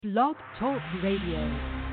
Blog Talk Radio.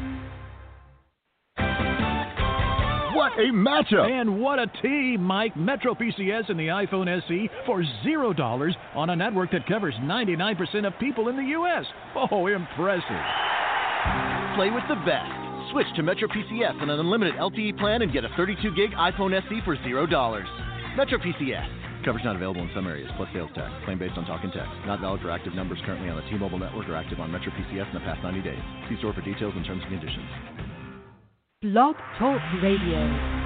What a matchup! And what a team, Mike. Metro PCS and the iPhone SE for $0 on a network that covers 99% of people in the U.S. Oh, impressive. Play with the best. Switch to Metro PCS on an unlimited LTE plan and get a 32-gig iPhone SE for $0. Metro PCS. Coverage not available in some areas, plus sales tax. Claim based on talk and text. Not valid for active numbers currently on the T-Mobile network or active on Metro PCS in the past 90 days. See store for details and terms and conditions. Blog Talk Radio.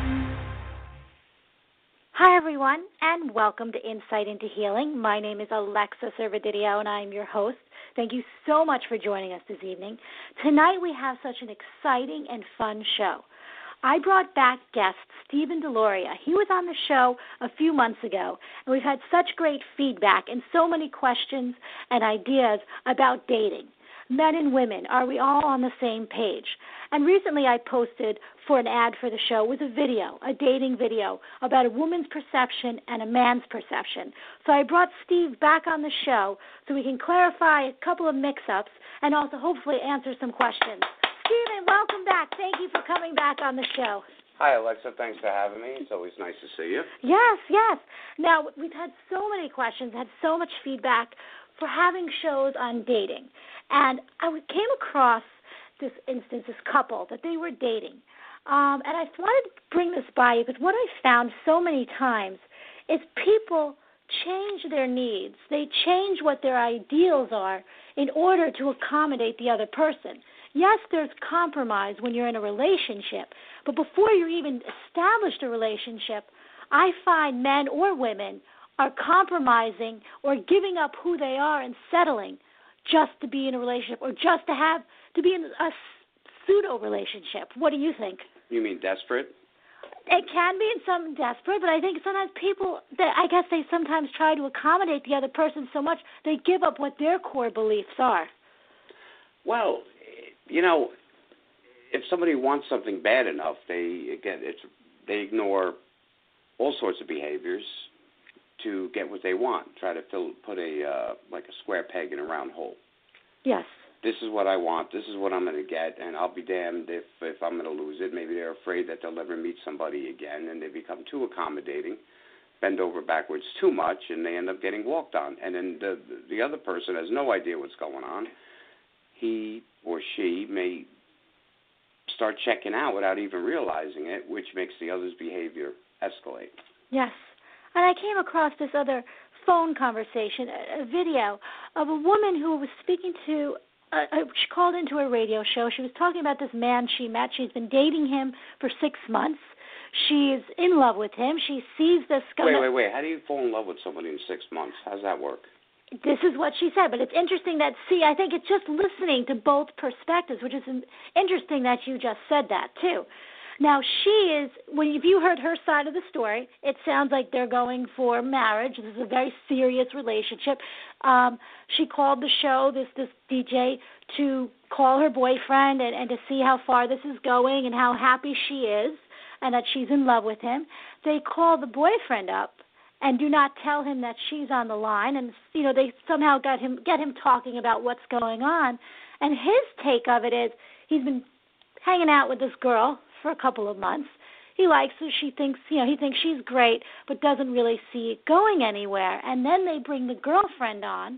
Hi, everyone, and welcome to Insight into Healing. My name is Alexa Servadidio, and I'm your host. Thank you so much for joining us this evening. Tonight we have such an exciting and fun show. I brought back guest Stephen Deloria. He was on the show a few months ago, and we've had such great feedback and so many questions and ideas about dating. Men and women, are we all on the same page? And recently I posted for an ad for the show with a video, a dating video, about a woman's perception and a man's perception. So I brought Steve back on the show so we can clarify a couple of mix-ups and also hopefully answer some questions. Stephen, welcome back. Thank you for coming back on the show. Hi, Alexa. Thanks for having me. It's always nice to see you. Yes, yes. Now, we've had so many questions, had so much feedback for having shows on dating. And I came across this instance, this couple, that they were dating. And I wanted to bring this by you because what I found so many times is people change their needs. They change what their ideals are in order to accommodate the other person. Yes, there's compromise when you're in a relationship, but before you even established a relationship, I find men or women are compromising or giving up who they are and settling just to be in a relationship or just to be in a pseudo relationship. What do you think? You mean desperate? It can be in some desperate, but I think sometimes people, I guess they sometimes try to accommodate the other person so much they give up what their core beliefs are. Well, you know, if somebody wants something bad enough, they ignore all sorts of behaviors to get what they want. Try to put a square peg in a round hole. Yes. This is what I want. This is what I'm going to get, and I'll be damned if I'm going to lose it. Maybe they're afraid that they'll never meet somebody again, and they become too accommodating, bend over backwards too much, and they end up getting walked on. And then the other person has no idea what's going on. He or she may start checking out without even realizing it, which makes the other's behavior escalate. Yes. And I came across this other phone conversation, a video of a woman who was speaking to, she called into a radio show. She was talking about this man she met. She's been dating him for 6 months. She's in love with him. She sees this guy. Wait. How do you fall in love with somebody in 6 months? How does that work? This is what she said, but it's interesting that, I think it's just listening to both perspectives, which is interesting that you just said that, too. Now, if you heard her side of the story, it sounds like they're going for marriage. This is a very serious relationship. She called the show, this DJ, to call her boyfriend and to see how far this is going and how happy she is and that she's in love with him. They call the boyfriend up and do not tell him that she's on the line, and they somehow get him talking about what's going on. And his take of it is he's been hanging out with this girl for a couple of months. He likes her. He thinks she's great, but doesn't really see it going anywhere. And then they bring the girlfriend on,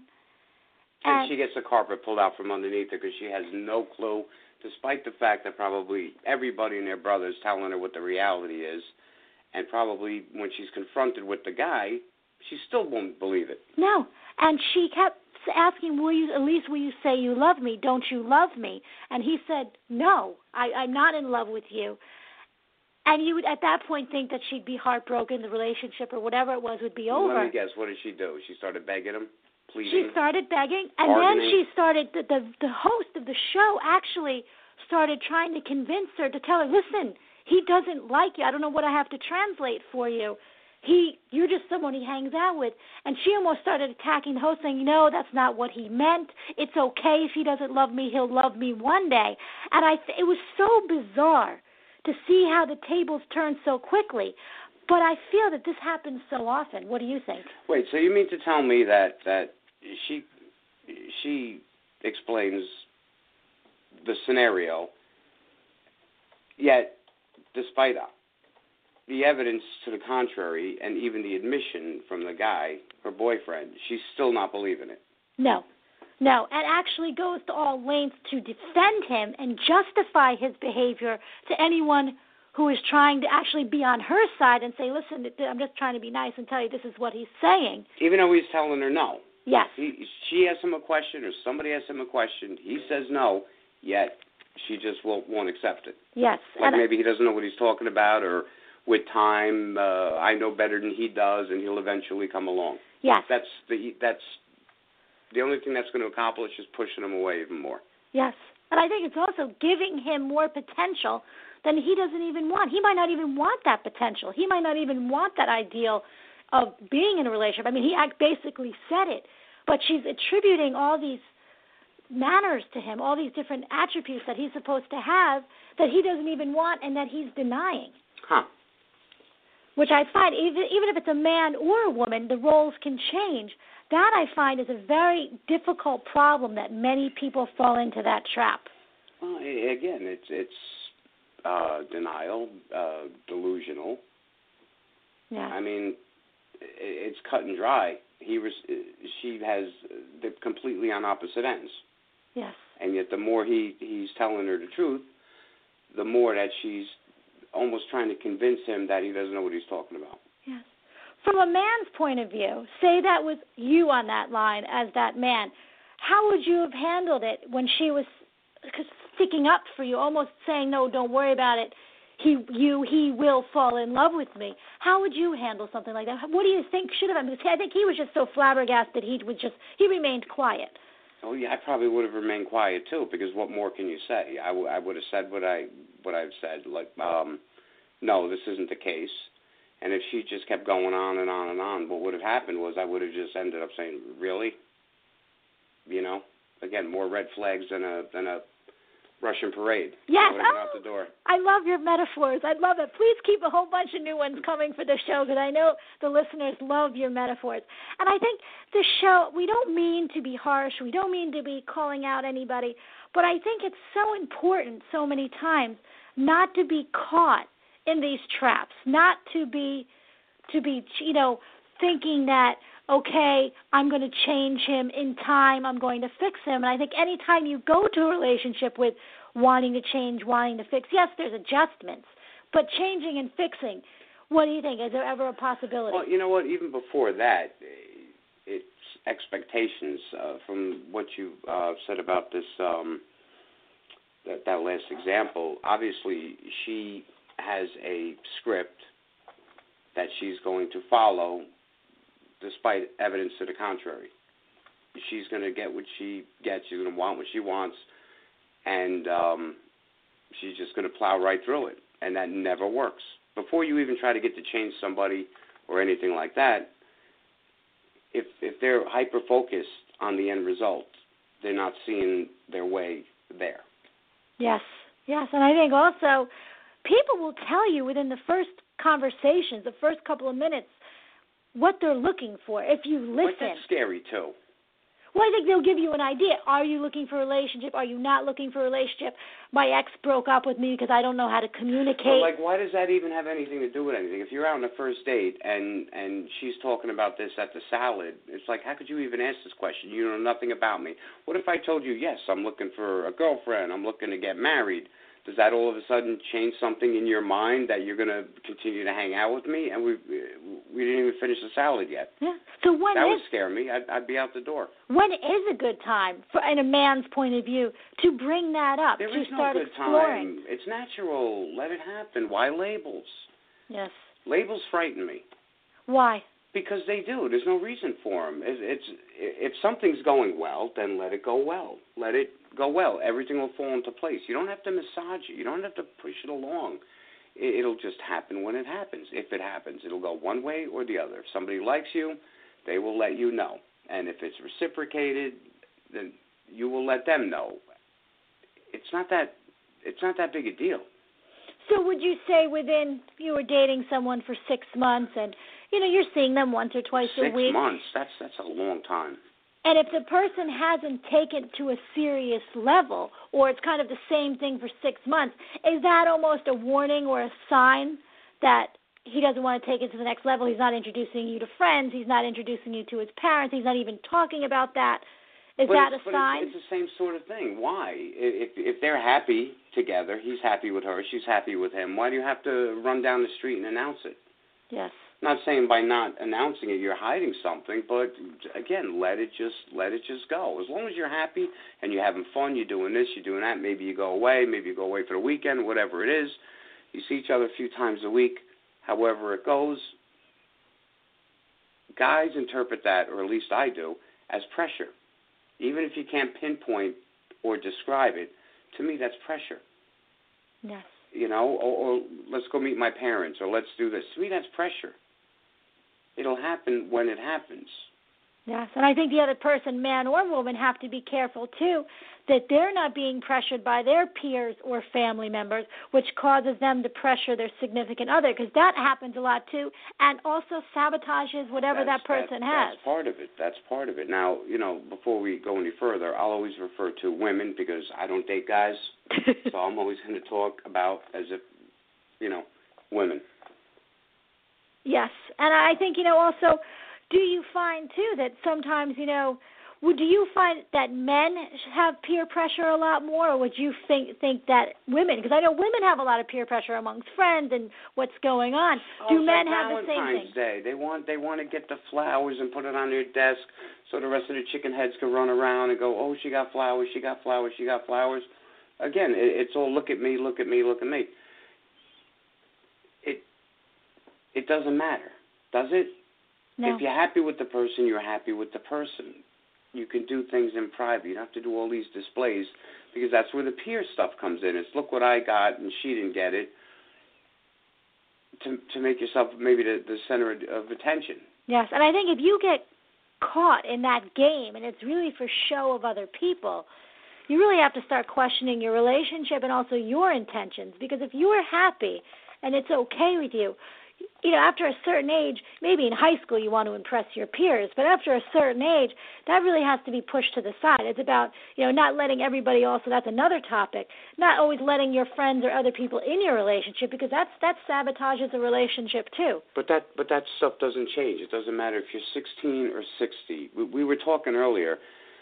and she gets the carpet pulled out from underneath her because she has no clue, despite the fact that probably everybody and their brother is telling her what the reality is. And probably when she's confronted with the guy, she still won't believe it. No. And she kept asking, will you say you love me? Don't you love me? And he said, no, I'm not in love with you. And you would at that point think that she'd be heartbroken, the relationship or whatever it was would be over. Let me guess, what did she do? She started begging him, pleading? She started begging, and then she started, the host of the show actually started trying to convince her to tell her, listen, he doesn't like you. I don't know what I have to translate for you. You're just someone he hangs out with. And she almost started attacking the host, saying, no, that's not what he meant. It's okay. If he doesn't love me, he'll love me one day. And it was so bizarre to see how the tables turned so quickly. But I feel that this happens so often. What do you think? Wait, so you mean to tell me that she explains scenario. Yet, despite the evidence to the contrary and even the admission from the guy, her boyfriend, she's still not believing it. No, and actually goes to all lengths to defend him and justify his behavior to anyone who is trying to actually be on her side and say, listen, I'm just trying to be nice and tell you this is what he's saying. Even though he's telling her no. Yes. She asks him a question or somebody asks him a question, he says no, yet she just won't accept it. Yes. Like maybe he doesn't know what he's talking about, or with time, I know better than he does, and he'll eventually come along. Yes. That's the only thing that's going to accomplish is pushing him away even more. Yes. And I think it's also giving him more potential than he doesn't even want. He might not even want that potential. He might not even want that ideal of being in a relationship. I mean, he basically said it. But she's attributing all these manners to him, all these different attributes that he's supposed to have that he doesn't even want and that he's denying. Huh. Which I find, even if it's a man or a woman, the roles can change. That I find is a very difficult problem that many people fall into that trap. Well, again, it's denial, delusional. Yeah. I mean, it's cut and dry. She has completely on opposite ends. Yes. And yet the more he's telling her the truth, the more that she's almost trying to convince him that he doesn't know what he's talking about. Yes. From a man's point of view, say that was you on that line as that man, how would you have handled it when she was sticking up for you, almost saying, no, don't worry about it, he will fall in love with me? How would you handle something like that? What do you think should have happened? Because I think he was just so flabbergasted he remained quiet. Oh yeah, I probably would have remained quiet too, because what more can you say? I would have said what I've said, like, no, this isn't the case. And if she just kept going on and on and on, what would have happened was I would have just ended up saying, really? You know, again, more red flags than a Russian parade. Yes. Out the door. I love your metaphors. I love it. Please keep a whole bunch of new ones coming for the show, because I know the listeners love your metaphors. And I think the show, we don't mean to be harsh. We don't mean to be calling out anybody. But I think it's so important so many times not to be caught in these traps, not to be thinking that, okay, I'm going to change him in time, I'm going to fix him. And I think any time you go to a relationship with wanting to change, wanting to fix, yes, there's adjustments, but changing and fixing, what do you think? Is there ever a possibility? Well, you know what, even before that, it's expectations. From what you said about this, that last example, obviously she has a script that she's going to follow despite evidence to the contrary. She's going to get what she gets. She's going to want what she wants, and she's just going to plow right through it, and that never works. Before you even try to get to change somebody or anything like that, if they're hyper-focused on the end result, they're not seeing their way there. Yes, and I think also people will tell you within the first conversations, the first couple of minutes, what they're looking for if you listen. But that's scary, too. Well, I think they'll give you an idea. Are you looking for a relationship? Are you not looking for a relationship? My ex broke up with me because I don't know how to communicate. Well, like, why does that even have anything to do with anything? If you're out on a first date and she's talking about this at the salad, it's like, how could you even ask this question? You know nothing about me. What if I told you, yes, I'm looking for a girlfriend, I'm looking to get married? Does that all of a sudden change something in your mind that you're going to continue to hang out with me? And we didn't even finish the salad yet. Yeah. So that would scare me. I'd be out the door. When is a good time, in a man's point of view, to bring that up, there to is start no good exploring? Time. It's natural. Let it happen. Why labels? Yes. Labels frighten me. Why? Because they do. There's no reason for them. If something's going well, then let it go well. Let it go well. Everything will fall into place. You don't have to massage it. You don't have to push it along. It'll just happen when it happens. If it happens, it'll go one way or the other. If somebody likes you, they will let you know. And if it's reciprocated, then you will let them know. It's not that big a deal. So would you say you were dating someone for 6 months and, you're seeing them once or twice a week? 6 months, that's a long time. And if the person hasn't taken it to a serious level, or it's kind of the same thing for 6 months, is that almost a warning or a sign that he doesn't want to take it to the next level? He's not introducing you to friends. He's not introducing you to his parents. He's not even talking about that. Is that a sign? It's the same sort of thing. Why? If they're happy together, he's happy with her, she's happy with him, why do you have to run down the street and announce it? Yes. Not saying by not announcing it you're hiding something, but again, let it just go. As long as you're happy and you're having fun, you're doing this, you're doing that. Maybe you go away, for the weekend, whatever it is. You see each other a few times a week. However it goes, guys interpret that, or at least I do, as pressure. Even if you can't pinpoint or describe it, to me that's pressure. Yes. You know, or let's go meet my parents, or let's do this. To me that's pressure. It'll happen when it happens. Yes, and I think the other person, man or woman, have to be careful, too, that they're not being pressured by their peers or family members, which causes them to pressure their significant other, because that happens a lot, too, and also sabotages whatever that person has. That's part of it. Now, you know, before we go any further, I'll always refer to women because I don't date guys, so I'm always going to talk about as if, you know, women. Yes, and I think, you know, also, do you find, too, that sometimes, you know, do you find that men have peer pressure a lot more, or would you think that women, because I know women have a lot of peer pressure amongst friends and what's going on. Do men have the same thing? Valentine's Day. They want to get the flowers and put it on their desk so the rest of the chicken heads can run around and go, oh, she got flowers, she got flowers, she got flowers. Again, it's all look at me, look at me, look at me. It doesn't matter, does it? No. If you're happy with the person, you're happy with the person. You can do things in private. You don't have to do all these displays because that's where the peer stuff comes in. It's look what I got and she didn't get it, to make yourself maybe the center of attention. Yes, and I think if you get caught in that game and it's really for show of other people, you really have to start questioning your relationship and also your intentions, because if you are happy and it's okay with you, you know, after a certain age, maybe in high school you want to impress your peers, but after a certain age, that really has to be pushed to the side. It's about, you know, not letting everybody also, that's another topic, not always letting your friends or other people in your relationship, because that sabotages a relationship too. But that stuff doesn't change. It doesn't matter if you're 16 or 60. We were talking earlier,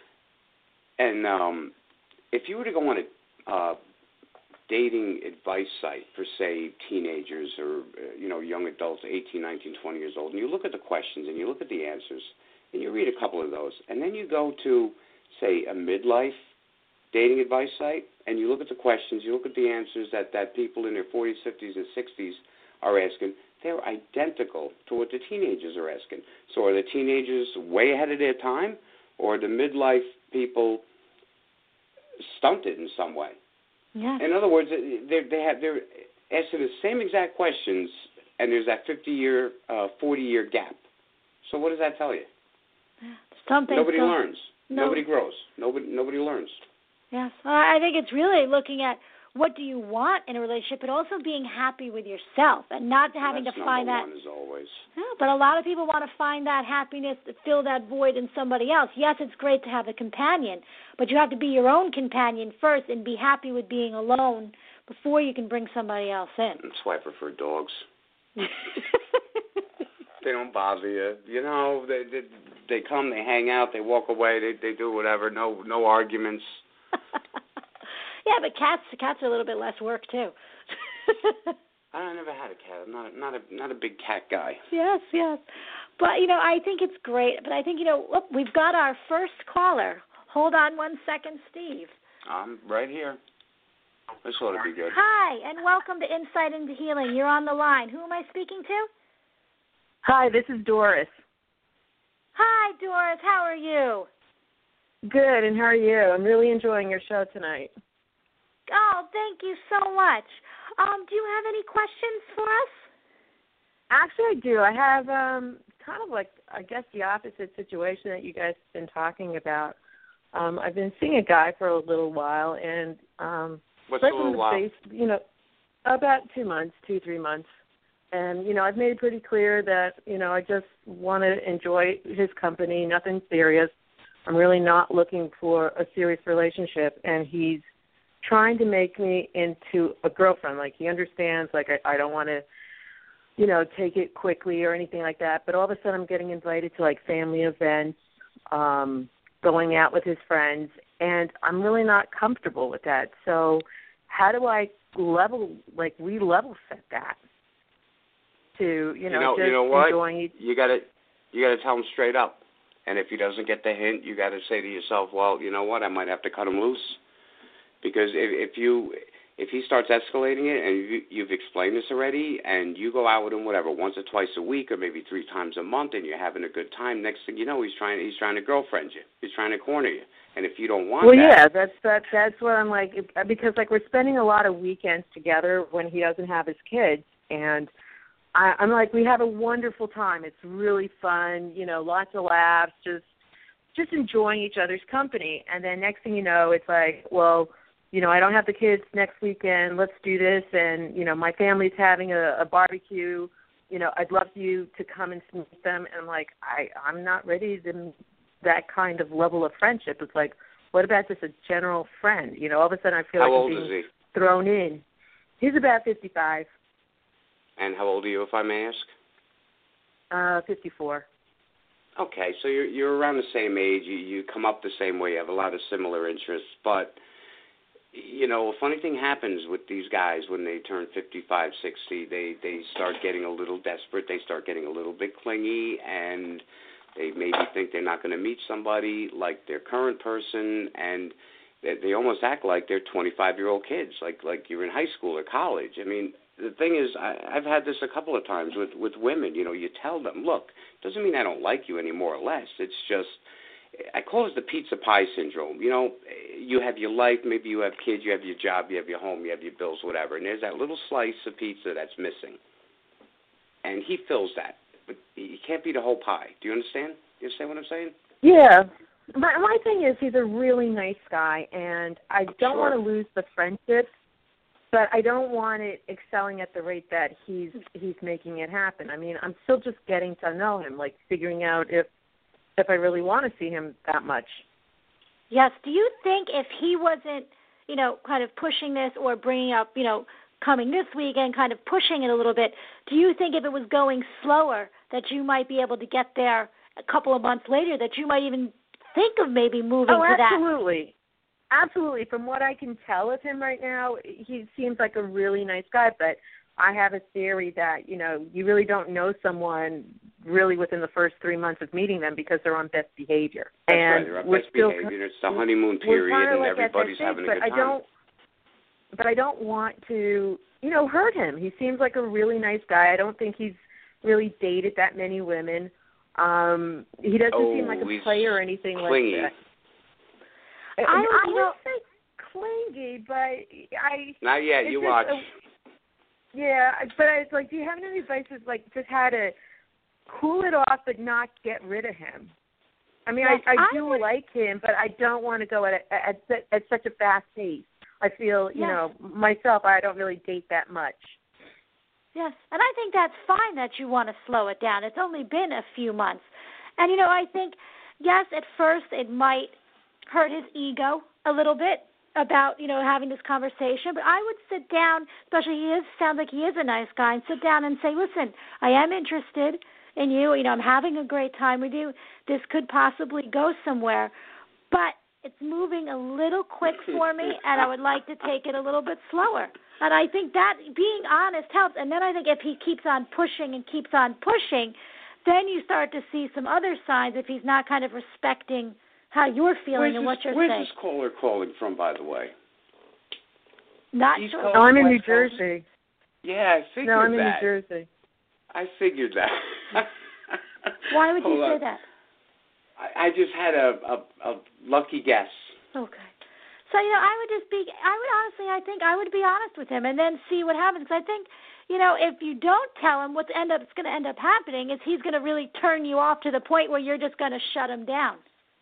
and if you were to go on a dating advice site for, say, teenagers or, you know, young adults, 18, 19, 20 years old, and you look at the questions and you look at the answers and you read a couple of those, and then you go to, say, a midlife dating advice site and you look at the questions, you look at the answers that people in their 40s, 50s, and 60s are asking, they're identical to what the teenagers are asking. So are the teenagers way ahead of their time, or are the midlife people stunted in some way? Yeah. In other words, they're asking the same exact questions, and there's that 50-year, 40-year gap. So what does that tell you? Nobody learns. No. Nobody grows. Nobody learns. Yes. I think it's really looking at what do you want in a relationship, but also being happy with yourself and not having to find that. That's number one, as always. Yeah, but a lot of people want to find that happiness, to fill that void in somebody else. Yes, it's great to have a companion, but you have to be your own companion first and be happy with being alone before you can bring somebody else in. That's why I prefer dogs. They don't bother you. You know, they come, they hang out, they walk away, they do whatever. No arguments. Yeah, but cats are a little bit less work too. I never had a cat. I'm not a big cat guy. Yes. But you know, I think it's great. But I think, you know, look, we've got our first caller. Hold on 1 second, Steve. I'm right here. This ought to be good. Hi, and welcome to Insight into Healing. You're on the line. Who am I speaking to? Hi, this is Doris. Hi, Doris. How are you? Good, and how are you? I'm really enjoying your show tonight. Oh, thank you so much. Do you have any questions for us? Actually, I do. I have kind of like, I guess, the opposite situation that you guys have been talking about. I've been seeing a guy for a little while, and what's a little while? You know, about 2 months, 2-3 months. And, you know, I've made it pretty clear that, you know, I just want to enjoy his company, nothing serious. I'm really not looking for a serious relationship, and he's trying to make me into a girlfriend. Like, he understands, like, I don't want to, you know, take it quickly or anything like that, but all of a sudden I'm getting invited to, like, family events, going out with his friends, and I'm really not comfortable with that. So how do I re-level set that to, you know what? enjoying you got to tell him straight up. And if he doesn't get the hint, you got to say to yourself, well, you know what? I might have to cut him loose, because if he starts escalating it, and you've explained this already, and you go out with him whatever once or twice a week or maybe 3 times a month, and you're having a good time, next thing you know, he's trying to girlfriend you. He's trying to corner you. And if you don't want that's what I'm like, because like we're spending a lot of weekends together when he doesn't have his kids, and I'm like, we have a wonderful time. It's really fun, you know, lots of laughs, just enjoying each other's company. And then next thing you know, it's like, well, you know, I don't have the kids next weekend. Let's do this. And, you know, my family's having a barbecue. You know, I'd love you to come and meet them. And I'm like, I'm not ready to that kind of level of friendship. It's like, what about just a general friend? You know, all of a sudden I feel like I'm being thrown in. He's about 55. And how old are you, if I may ask? 54. Okay, so you're around the same age. You come up the same way. You have a lot of similar interests. But, you know, a funny thing happens with these guys when they turn 55, 60. They start getting a little desperate. They start getting a little bit clingy, and they maybe think they're not going to meet somebody like their current person, and they almost act like they're 25-year-old kids, like you're in high school or college. I mean, the thing is, I've had this a couple of times with women. You know, you tell them, look, doesn't mean I don't like you any more or less. It's just, I call it the pizza pie syndrome. You know, you have your life, maybe you have kids, you have your job, you have your home, you have your bills, whatever, and there's that little slice of pizza that's missing. And he fills that. But he can't be the whole pie. Do you understand? You understand what I'm saying? Yeah. My thing is, he's a really nice guy, and I don't want to lose the friendship, but I don't want it excelling at the rate that he's making it happen. I mean, I'm still just getting to know him, like figuring out if I really want to see him that much. Yes. Do you think if he wasn't, you know, kind of pushing this or bringing up, you know, coming this weekend, kind of pushing it a little bit, do you think if it was going slower that you might be able to get there a couple of months later, that you might even think of maybe moving to that? Absolutely. Absolutely. From what I can tell of him right now, he seems like a really nice guy, but I have a theory that, you know, you really don't know someone really within the first 3 months of meeting them because they're on best behavior. That's right, they're on best behavior. It's the honeymoon period, and everybody's having a good time. But I don't want to, you know, hurt him. He seems like a really nice guy. I don't think he's really dated that many women. He doesn't seem like a player or anything clingy. like that. I wouldn't say clingy, but Not yet. You watch. Yeah, but it's like, do you have any advice? Like, just how to cool it off, but not get rid of him? I mean, I do like him, but I don't want to go at such a fast pace. I feel, you know, myself, I don't really date that much. Yes, and I think that's fine that you want to slow it down. It's only been a few months. And, you know, I think, yes, at first it might hurt his ego a little bit about, you know, having this conversation, but I would sit down, especially sounds like he is a nice guy, and sit down and say, listen, I am interested in you. You know, I'm having a great time with you. This could possibly go somewhere, but it's moving a little quick for me, and I would like to take it a little bit slower. And I think that being honest helps. And then I think if he keeps on pushing and keeps on pushing, then you start to see some other signs if he's not kind of respecting how you're feeling and what you're saying. Where's this caller calling from, by the way? Not sure. I'm in New Jersey. Yeah, I figured that. No, I'm in New Jersey. I figured that. Why would you say that? I just had a lucky guess. Okay. So, you know, I would be honest with him and then see what happens. Because I think, you know, if you don't tell him, what's going to end up happening is he's going to really turn you off to the point where you're just going to shut him down.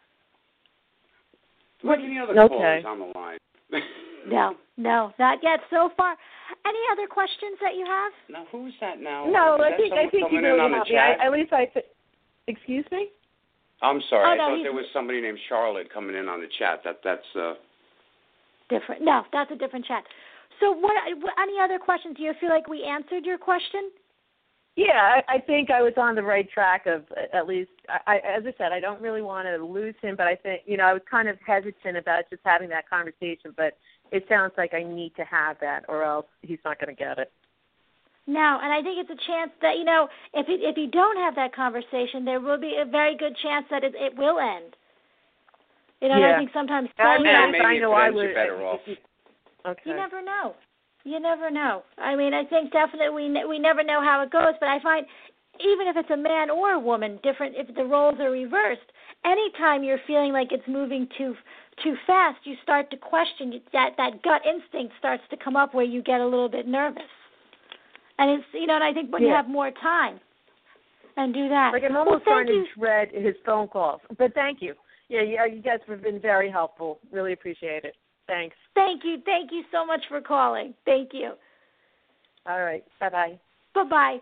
What any other callers on the line? No, not yet so far. Any other questions that you have? Now, who's that now? No, I think you really helped me. At least excuse me? I'm sorry. Oh, I no, thought there was somebody named Charlotte coming in on the chat. That's different. No, that's a different chat. So what any other questions? Do you feel like we answered your question? Yeah, I think I was on the right track of at least, as I said, I don't really want to lose him, but I think, I was kind of hesitant about just having that conversation, but it sounds like I need to have that or else he's not going to get it. No, and I think it's a chance that, if you don't have that conversation, there will be a very good chance that it will end. I think sometimes maybe you're better off. Okay. You never know. I mean, I think definitely we never know how it goes, but I find even if it's a man or a woman, different if the roles are reversed, anytime you're feeling like it's moving too fast, you start to question that gut instinct starts to come up where you get a little bit nervous. And it's and I think when you have more time and do that. Like I'm almost starting to dread his phone calls. But thank you. Yeah, you guys have been very helpful. Really appreciate it. Thanks. Thank you so much for calling. Thank you. All right. Bye-bye. Bye-bye.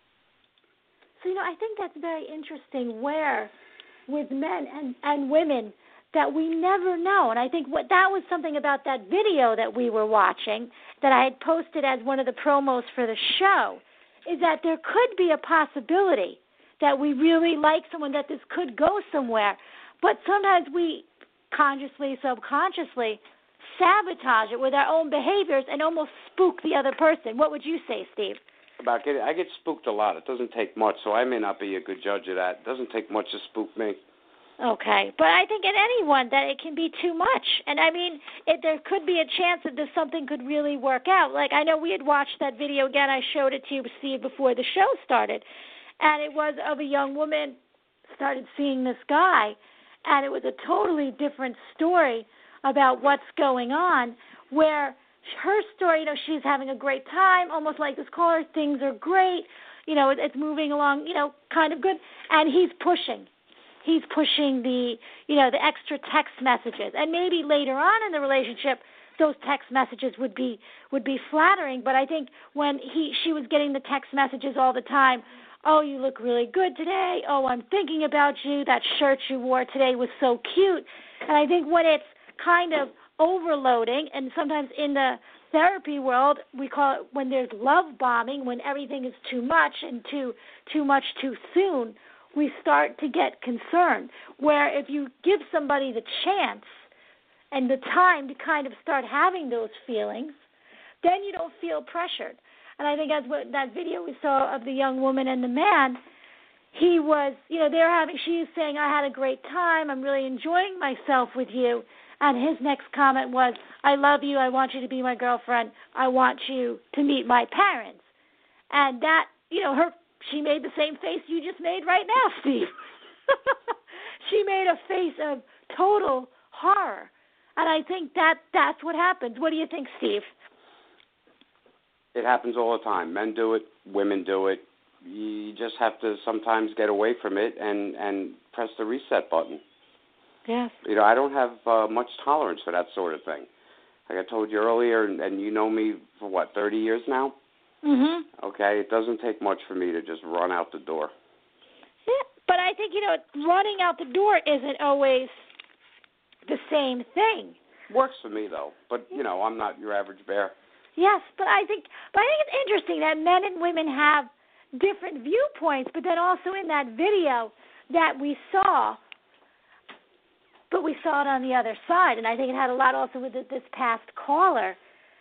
So, I think that's very interesting where with men and women that we never know. And I think that was something about that video that we were watching that I had posted as one of the promos for the show is that there could be a possibility that we really like someone, that this could go somewhere. But sometimes we consciously, subconsciously sabotage it with our own behaviors and almost spook the other person. What would you say, Steve? I get spooked a lot. It doesn't take much, so I may not be a good judge of that. It doesn't take much to spook me. Okay, but I think in anyone that it can be too much. And I mean, there could be a chance that something could really work out. Like I know we had watched that video again. I showed it to you, Steve, before the show started. And it was of a young woman started seeing this guy, and it was a totally different story about what's going on, where her story, she's having a great time, almost like this caller, things are great, it's moving along, kind of good, and he's pushing the, the extra text messages, and maybe later on in the relationship, those text messages would be flattering, but I think when she was getting the text messages all the time, oh, you look really good today, oh, I'm thinking about you, that shirt you wore today was so cute, and I think when it's kind of overloading, and sometimes in the therapy world we call it when there's love bombing, when everything is too much and too much too soon, we start to get concerned. Where if you give somebody the chance and the time to kind of start having those feelings, then you don't feel pressured. And I think that's what that video we saw of the young woman and the man, he was, she's saying, I had a great time, I'm really enjoying myself with you. And his next comment was, I love you, I want you to be my girlfriend, I want you to meet my parents. And that, she made the same face you just made right now, Steve. She made a face of total horror. And I think that's what happens. What do you think, Steve? It happens all the time. Men do it, women do it. You just have to sometimes get away from it and press the reset button. Yes. I don't have much tolerance for that sort of thing. Like I told you earlier, and you know me for, 30 years now? Mm-hmm. Okay, it doesn't take much for me to just run out the door. Yeah, but I think, running out the door isn't always the same thing. Works for me, though. But, I'm not your average bear. Yes, but I think it's interesting that men and women have different viewpoints, but then also in that video that we saw, but we saw it on the other side, and I think it had a lot also with this past caller.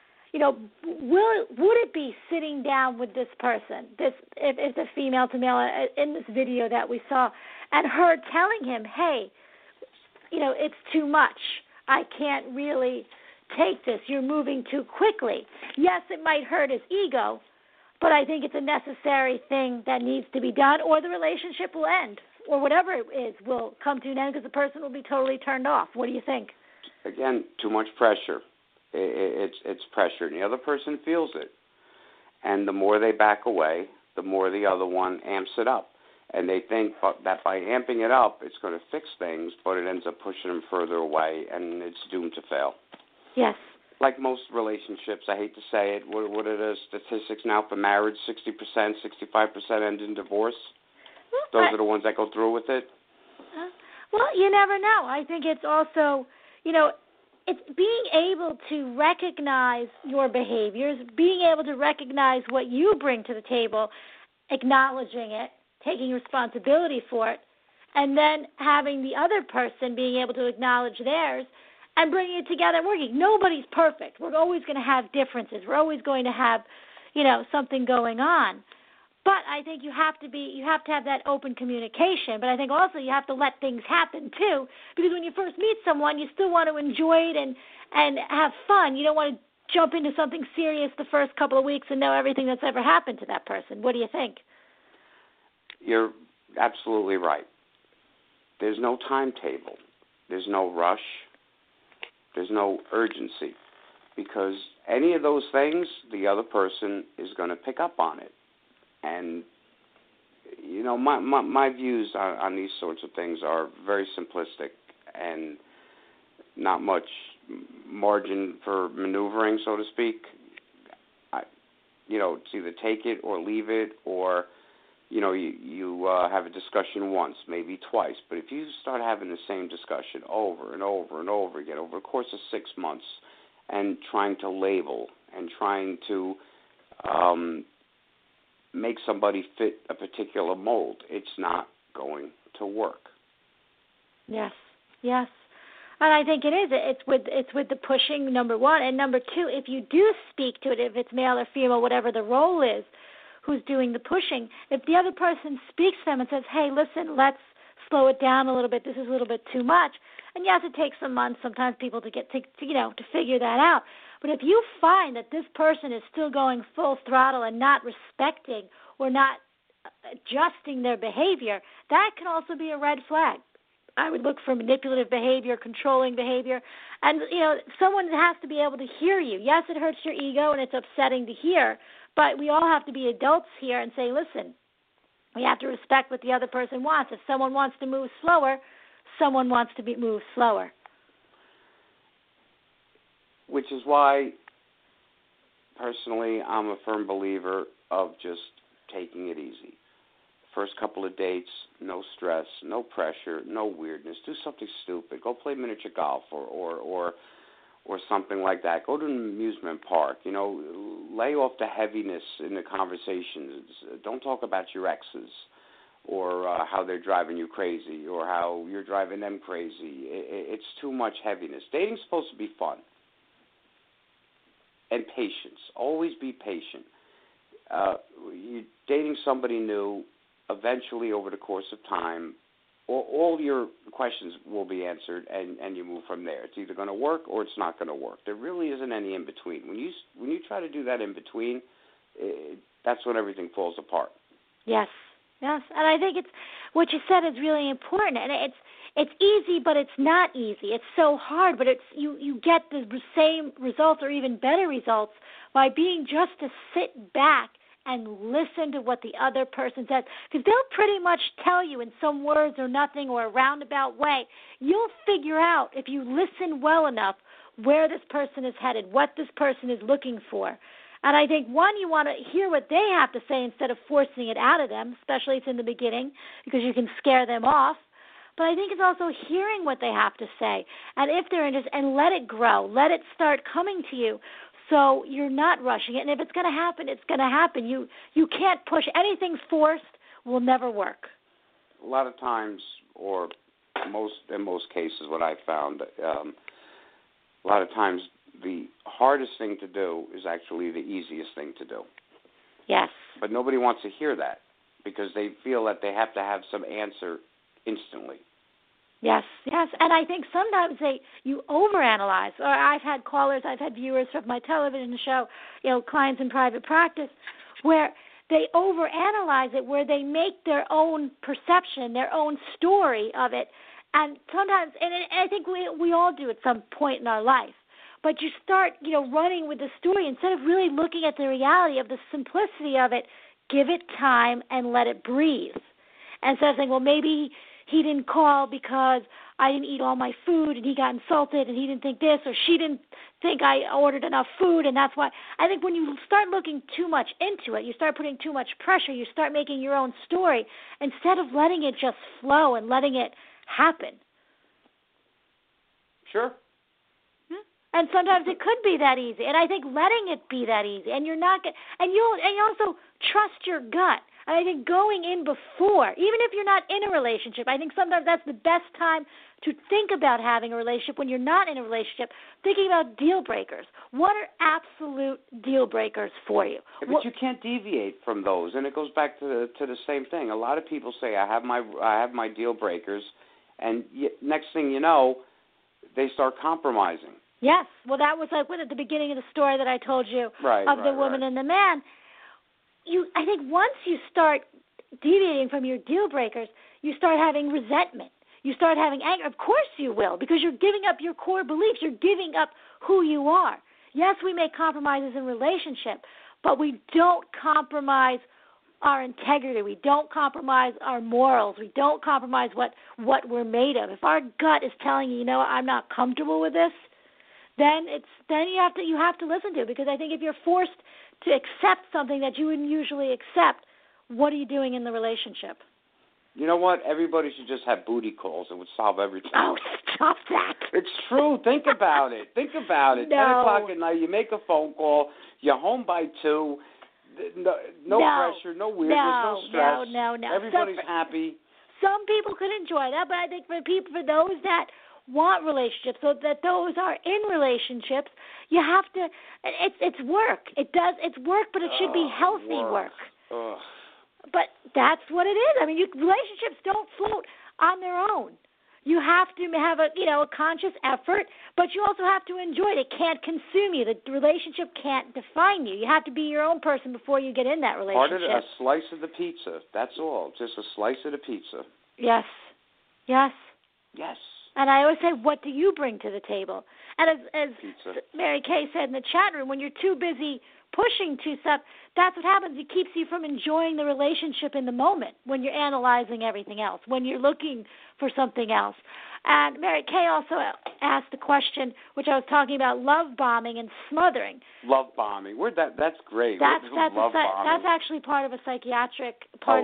Would it be sitting down with this person, if the female to male in this video that we saw, and her telling him, hey, it's too much. I can't really take this. You're moving too quickly. Yes, it might hurt his ego, but I think it's a necessary thing that needs to be done, or the relationship will end. Or whatever it is will come to an end because the person will be totally turned off. What do you think? Again, too much pressure. It's pressure, and the other person feels it. And the more they back away, the more the other one amps it up. And they think that by amping it up, it's going to fix things, but it ends up pushing them further away, and it's doomed to fail. Yes. Like most relationships, I hate to say it, what are the statistics now for marriage? 60%, 65% end in divorce? Those are the ones that go through with it? Well, you never know. I think it's also, it's being able to recognize your behaviors, being able to recognize what you bring to the table, acknowledging it, taking responsibility for it, and then having the other person being able to acknowledge theirs and bringing it together and working. Nobody's perfect. We're always going to have differences. We're always going to have, something going on. But I think you have to have that open communication. But I think also you have to let things happen too, because when you first meet someone, you still want to enjoy it and have fun. You don't want to jump into something serious the first couple of weeks and know everything that's ever happened to that person. What do you think? You're absolutely right. There's no timetable. There's no rush. There's no urgency, because any of those things, the other person is going to pick up on it. And, my views on these sorts of things are very simplistic and not much margin for maneuvering, so to speak. It's either take it or leave it, or, you have a discussion once, maybe twice. But if you start having the same discussion over and over and over again over the course of 6 months and trying to label and trying to make somebody fit a particular mold, it's not going to work. Yes. And I think it is. It's with the pushing, number one. And number two, if you do speak to it, if it's male or female, whatever the role is, who's doing the pushing, if the other person speaks to them and says, hey, listen, let's slow it down a little bit, this is a little bit too much. And yes, it takes some months sometimes people to get to figure that out. But if you find that this person is still going full throttle and not respecting or not adjusting their behavior, that can also be a red flag. I would look for manipulative behavior, controlling behavior. And, someone has to be able to hear you. Yes, it hurts your ego and it's upsetting to hear, but we all have to be adults here and say, listen, we have to respect what the other person wants. If someone wants to move slower, someone wants to be moved slower. Which is why, personally, I'm a firm believer of just taking it easy. First couple of dates, no stress, no pressure, no weirdness. Do something stupid. Go play miniature golf or something like that. Go to an amusement park. Lay off the heaviness in the conversations. Don't talk about your exes or how they're driving you crazy or how you're driving them crazy. It's too much heaviness. Dating's supposed to be fun. And patience. Always be patient. You're dating somebody new, eventually over the course of time, all your questions will be answered, and you move from there. It's either going to work or it's not going to work. There really isn't any in between. When you try to do that in between, that's when everything falls apart. Yes, and I think it's what you said is really important, and it's easy, but it's not easy. It's so hard, but you get the same results or even better results by being just to sit back and listen to what the other person says, because they'll pretty much tell you in some words or nothing or a roundabout way. You'll figure out, if you listen well enough, where this person is headed, what this person is looking for. And I think, one, you want to hear what they have to say instead of forcing it out of them, especially if it's in the beginning, because you can scare them off. But I think it's also hearing what they have to say, and if they're interested, and let it grow. Let it start coming to you. So you're not rushing it, and if it's going to happen, it's going to happen. You can't push. Anything forced will never work. A lot of times, or in most cases, what I've found, a lot of times the hardest thing to do is actually the easiest thing to do. Yes. But nobody wants to hear that because they feel that they have to have some answer instantly. Yes, and I think sometimes you overanalyze. Or I've had callers, I've had viewers from my television show, clients in private practice, where they overanalyze it, where they make their own perception, their own story of it, and sometimes, and I think we all do at some point in our life. But you start, running with the story instead of really looking at the reality of the simplicity of it. Give it time and let it breathe. And so saying, well, maybe he didn't call because I didn't eat all my food and he got insulted and he didn't think this, or she didn't think I ordered enough food, and that's why. I think when you start looking too much into it, you start putting too much pressure, you start making your own story instead of letting it just flow and letting it happen. Sure. And sometimes it could be that easy. And I think letting it be that easy, and you're not and you also trust your gut. And I think going in before, even if you're not in a relationship, I think sometimes that's the best time to think about having a relationship when you're not in a relationship, thinking about deal breakers. What are absolute deal breakers for you? Yeah, but you can't deviate from those, and it goes back to the same thing. A lot of people say I have my deal breakers, and next thing you know, they start compromising. Yes. Well, that was like at the beginning of the story that I told you of the woman and the man. I think once you start deviating from your deal breakers, you start having resentment. You start having anger. Of course you will, because you're giving up your core beliefs. You're giving up who you are. Yes, we make compromises in relationship, but we don't compromise our integrity. We don't compromise our morals. We don't compromise what we're made of. If our gut is telling you, I'm not comfortable with this, then you have to listen to it, because I think if you're forced to accept something that you wouldn't usually accept, what are you doing in the relationship? You know what? Everybody should just have booty calls. It would solve everything. Oh, stop that. It's true. Think about it. No. 10 o'clock at night, you make a phone call, you're home by 2, no pressure, no weirdness, no stress. No. Everybody's happy. Some people could enjoy that, but I think for those that want relationships, so that those are in relationships, you have to. It's work. It's work, but it should be healthy work. Ugh. But that's what it is. I mean, relationships don't float on their own. You have to have a conscious effort, but you also have to enjoy it. It can't consume you. The relationship can't define you. You have to be your own person before you get in that relationship. Part of a slice of the pizza. That's all. Just a slice of the pizza. Yes. And I always say, what do you bring to the table? And as Mary Kay said in the chat room, when you're too busy pushing to stuff, that's what happens. It keeps you from enjoying the relationship in the moment when you're analyzing everything else, when you're looking for something else. And Mary Kay also asked a question, which I was talking about, love bombing and smothering. Love bombing. That's great. That's love bombing? That's actually part of a psychiatric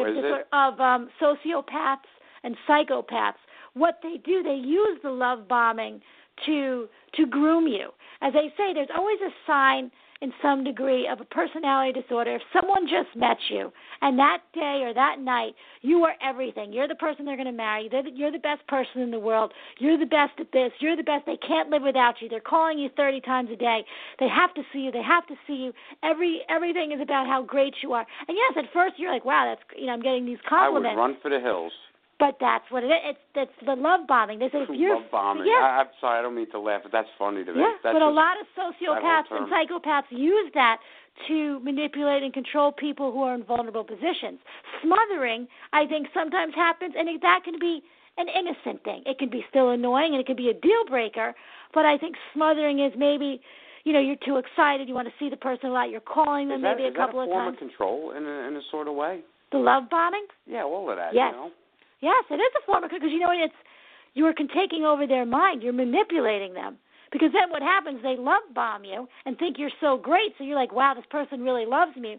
of sociopaths and psychopaths. What they do, they use the love bombing to groom you. As they say, there's always a sign in some degree of a personality disorder. If someone just met you, and that day or that night, you are everything. You're the person they're going to marry. You're the best person in the world. You're the best at this. You're the best. They can't live without you. They're calling you 30 times a day. They have to see you. They have to see you. Everything is about how great you are. And yes, at first you're like, wow, that's I'm getting these compliments. I would run for the hills. But that's what it is. It's the love bombing. They say if you're love bombing. Yeah. I'm sorry, I don't mean to laugh, but that's funny to me. Yeah, That's but a lot of sociopaths and psychopaths use that to manipulate and control people who are in vulnerable positions. Smothering, I think, sometimes happens, and that can be an innocent thing. It can be still annoying, and it can be a deal breaker, but I think smothering is maybe, you're too excited, you want to see the person a lot, you're calling them maybe a couple of times. Is that a form of control in a sort of way? The love bombing? Yeah, all of that, Yes. Yes, it is a form of, because you're taking over their mind. You're manipulating them. Because then what happens, they love bomb you and think you're so great. So you're like, wow, this person really loves me.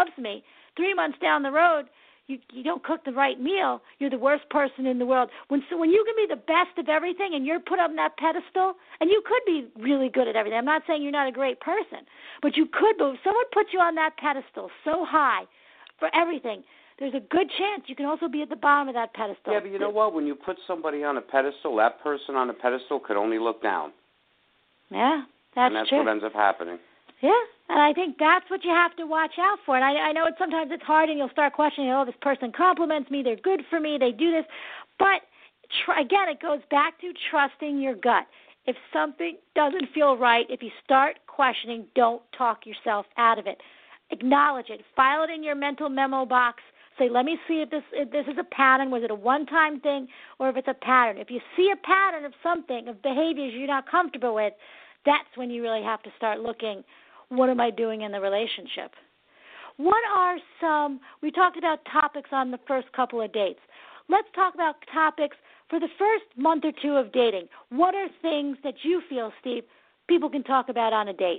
3 months down the road, you don't cook the right meal. You're the worst person in the world. When you can be the best of everything and you're put on that pedestal, and you could be really good at everything. I'm not saying you're not a great person, but you could. But if someone puts you on that pedestal so high for everything, there's a good chance you can also be at the bottom of that pedestal. Yeah, but you know what? When you put somebody on a pedestal, that person on a pedestal could only look down. Yeah, that's true. And that's what ends up happening. Yeah, and I think that's what you have to watch out for. And I know sometimes it's hard, and you'll start questioning, this person compliments me, they're good for me, they do this. But, again, it goes back to trusting your gut. If something doesn't feel right, if you start questioning, don't talk yourself out of it. Acknowledge it. File it in your mental memo box. Say, let me see if this is a pattern. Was it a one-time thing, or if it's a pattern? If you see a pattern of something, of behaviors you're not comfortable with, that's when you really have to start looking, what am I doing in the relationship? What are we talked about topics on the first couple of dates. Let's talk about topics for the first month or two of dating. What are things that you feel, Steve, people can talk about on a date?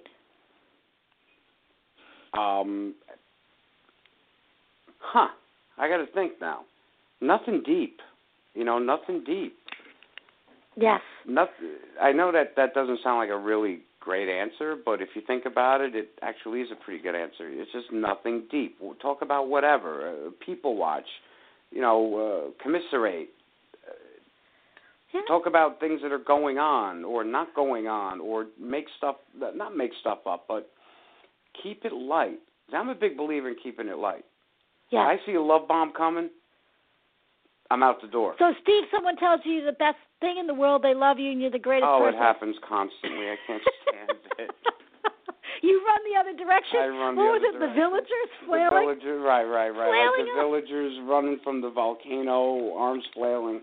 I got to think now. Nothing deep. Nothing deep. Yes. I know that doesn't sound like a really great answer, but if you think about it, it actually is a pretty good answer. It's just nothing deep. We'll talk about whatever. People watch, commiserate. Talk about things that are going on or not going on, or not make stuff up, but keep it light. I'm a big believer in keeping it light. Yes. I see a love bomb coming, I'm out the door. So, Steve, someone tells you the best thing in the world, they love you, and you're the greatest person. Oh, it happens constantly. I can't stand it. You run the other direction? I run what the was other it, direction. The villagers flailing? The villagers, right. Flailing Like the villagers running from the volcano, arms flailing.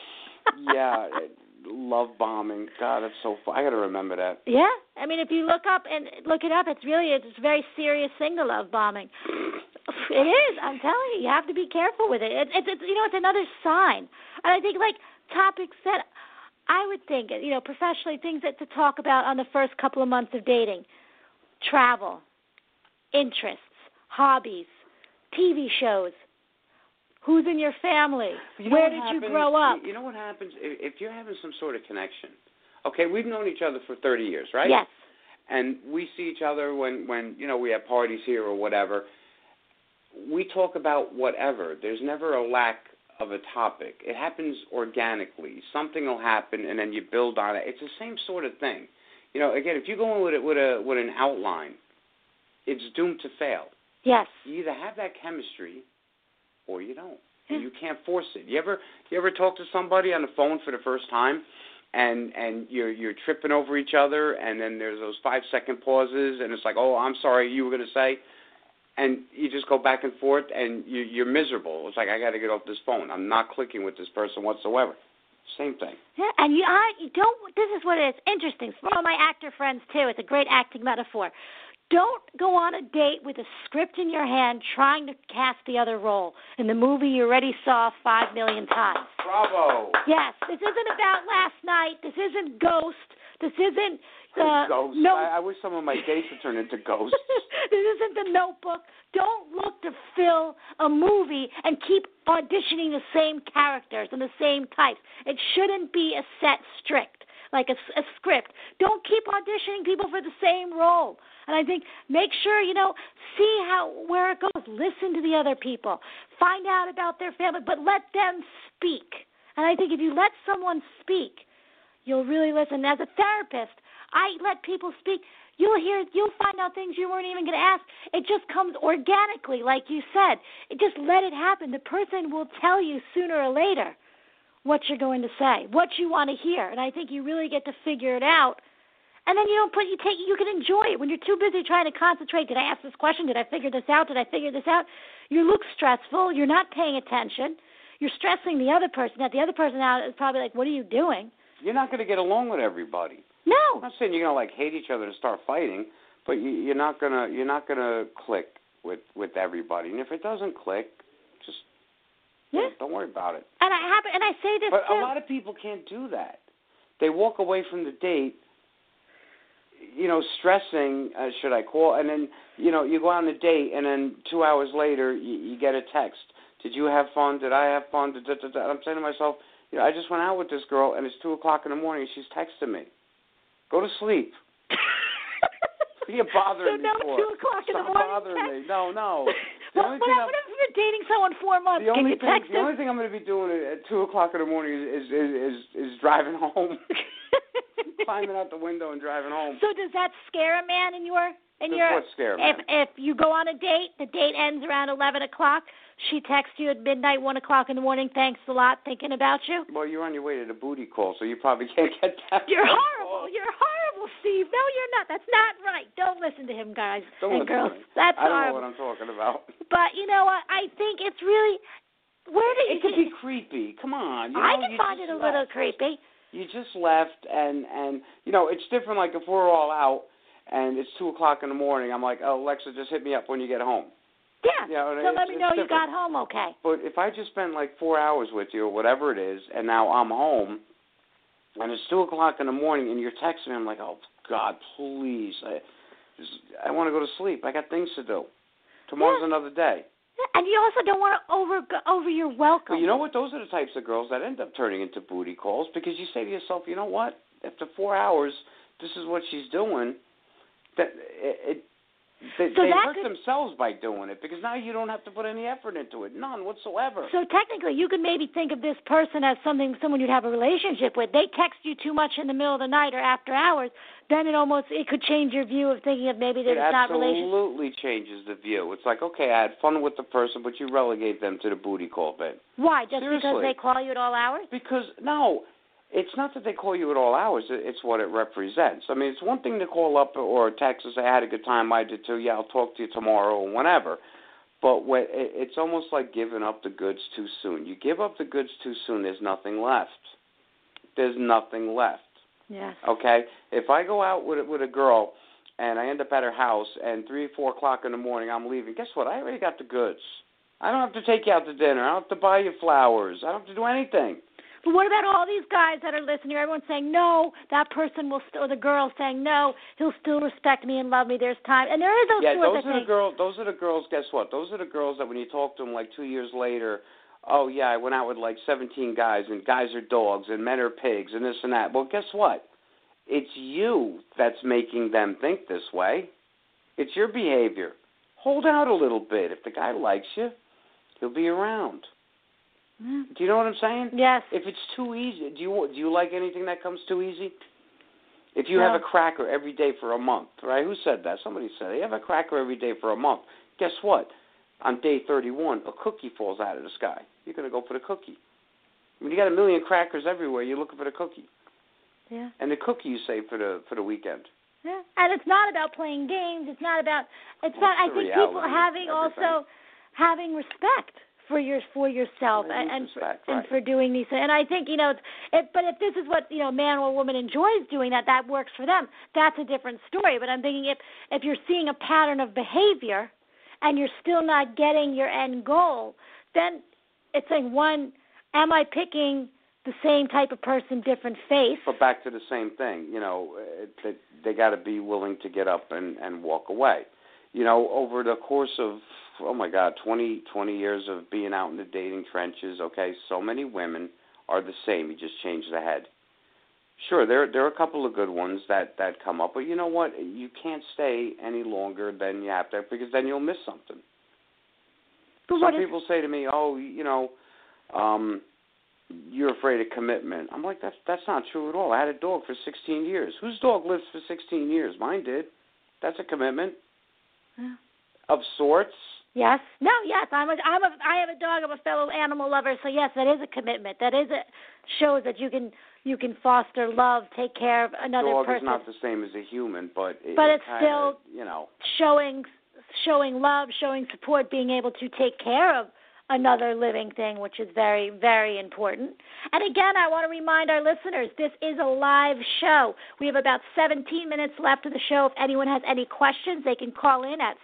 Yeah, love bombing. God, that's so fun. I got to remember that. Yeah. I mean, if you look it up, it's a very serious thing, the love bombing. It is. I'm telling you, you have to be careful with it. It's another sign. And I think, like, topics that I would think, professionally, things that to talk about on the first couple of months of dating. Travel, interests, hobbies, TV shows. Who's in your family? Where did you grow up? You know what happens? If you're having some sort of connection. Okay, we've known each other for 30 years, right? Yes. And we see each other when we have parties here or whatever. We talk about whatever. There's never a lack of a topic. It happens organically. Something will happen, and then you build on it. It's the same sort of thing. Again, if you go in with an outline, it's doomed to fail. Yes. You either have that chemistry or you don't. Yeah. You can't force it. You ever talk to somebody on the phone for the first time, and you're tripping over each other, and then there's those 5-second pauses, and it's like, oh, I'm sorry, you were going to say, and you just go back and forth, and you're miserable. It's like, I got to get off this phone. I'm not clicking with this person whatsoever. Same thing. Yeah, and you don't. This is what it is. Interesting. For all my actor friends too, it's a great acting metaphor. Don't go on a date with a script in your hand trying to cast the other role in the movie you already saw 5 million times. Bravo. Yes, this isn't about last night. This isn't Ghost. This isn't Ghost. No. I wish some of my dates would turn into Ghosts. This isn't The Notebook. Don't look to fill a movie and keep auditioning the same characters and the same types. It shouldn't be a set strict, like a script. Don't keep auditioning people for the same role. And I think make sure, see where it goes. Listen to the other people. Find out about their family, but let them speak. And I think if you let someone speak, you'll really listen. As a therapist, I let people speak. You'll find out things you weren't even going to ask. It just comes organically, like you said. Just let it happen. The person will tell you sooner or later what you're going to say, what you want to hear. And I think you really get to figure it out. And then you can enjoy it. When you're too busy trying to concentrate, did I ask this question? Did I figure this out? Did I figure this out? You look stressful. You're not paying attention. You're stressing the other person. That the other person now is probably like, what are you doing? You're not going to get along with everybody. No. I'm not saying you're going to hate each other and start fighting, but you're not gonna click with everybody. And if it doesn't click, just don't worry about it. And I say this but too. a lot of people can't do that. They walk away from the date, stressing, should I call? And then, you go on a date, and then 2 hours later, you get a text. Did you have fun? Did I have fun? I'm saying to myself, I just went out with this girl, and it's 2 o'clock in the morning, and she's texting me. Go to sleep. What are you bothering me for? 2 o'clock in the morning. Stop bothering me. No. What if you're dating someone 4 months? Can you text him? The only thing I'm going to be doing at 2 o'clock in the morning is driving home. Climbing out the window and driving home. So does that scare a man in your? What scare a man? If you go on a date, the date ends around 11 o'clock. She texts you at midnight, 1 o'clock in the morning. Thanks a lot, thinking about you. Well, you're on your way to the booty call, so you probably can't get that. You're horrible. You're horrible, Steve. No, you're not. That's not right. Don't listen to him, guys and girls. That's I don't horrible. know what I'm talking about. But you know what? I think it's really. It could be creepy. Come on. I can find it a little creepy. You just left, and it's different. Like if we're all out and it's 2 o'clock in the morning, I'm like, oh, Alexa, just hit me up when you get home. Yeah. So let me know you got home okay. But if I just spend 4 hours with you or whatever it is, and now I'm home, and it's 2 o'clock in the morning, and you're texting me, I'm like, oh God, please, I want to go to sleep. I got things to do. Tomorrow's another day. And you also don't want to over your welcome. But you know what? Those are the types of girls that end up turning into booty calls because you say to yourself, you know what? After 4 hours, this is what she's doing. They hurt themselves by doing it because now you don't have to put any effort into it, none whatsoever. So technically, you could maybe think of this person as someone you'd have a relationship with. They text you too much in the middle of the night or after hours, then it could change your view of thinking of maybe that it's not relationship. It absolutely changes the view. It's like, okay, I had fun with the person, but you relegate them to the booty call bed. Why? Just Seriously. Because they call you at all hours? Because no. It's not that they call you at all hours. It's what it represents. I mean, it's one thing to call up or text and say, I had a good time, I did too, yeah, I'll talk to you tomorrow or whenever. But it's almost like giving up the goods too soon. You give up the goods too soon, there's nothing left. There's nothing left. Yes. Okay? If I go out with a girl and I end up at her house and 3 or 4 o'clock in the morning I'm leaving, guess what? I already got the goods. I don't have to take you out to dinner. I don't have to buy you flowers. I don't have to do anything. But what about all these guys that are listening? Everyone's saying, no, that person will still, or the girl saying, no, he'll still respect me and love me. There's time. And there is those sorts of things. Those are the girls, guess what? Those are the girls that when you talk to them like 2 years later, oh, yeah, I went out with like 17 guys, and guys are dogs, and men are pigs, and this and that. Well, guess what? It's you that's making them think this way. It's your behavior. Hold out a little bit. If the guy likes you, he'll be around. Do you know what I'm saying? Yes. If it's too easy, do you like anything that comes too easy? If you have a cracker every day for a month, right? Who said that? Somebody said it. You have a cracker every day for a month. Guess what? On day 31, a cookie falls out of the sky. You're going to go for the cookie. I mean, you got a million crackers everywhere. You're looking for the cookie. Yeah. And the cookie you save for the weekend. Yeah. And it's not about playing games. It's not about. It's about. I think people having respect for yourself and for doing these things. And I think, but if this is what, man or woman enjoys doing, that works for them, that's a different story. But I'm thinking if you're seeing a pattern of behavior and you're still not getting your end goal, then it's like, one, am I picking the same type of person, different face? But back to the same thing, they got to be willing to get up and walk away. Over the course of, 20 years of being out in the dating trenches, okay, so many women are the same. You just change the head. Sure, there are a couple of good ones that come up, but you know what? You can't stay any longer than you have to because then you'll miss something. Some people say to me, you're afraid of commitment. I'm like, that's not true at all. I had a dog for 16 years. Whose dog lives for 16 years? Mine did. That's a commitment. Yeah. Of sorts. Yes. No. Yes. I have a dog. I'm a fellow animal lover. So yes, that is a commitment. That shows that you can foster love, take care of another dog person. Dog is not the same as a human, but it's still showing love, showing support, being able to take care of another living thing, which is very, very important. And again, I want to remind our listeners, this is a live show. We have about 17 minutes left of the show. If anyone has any questions, they can call in at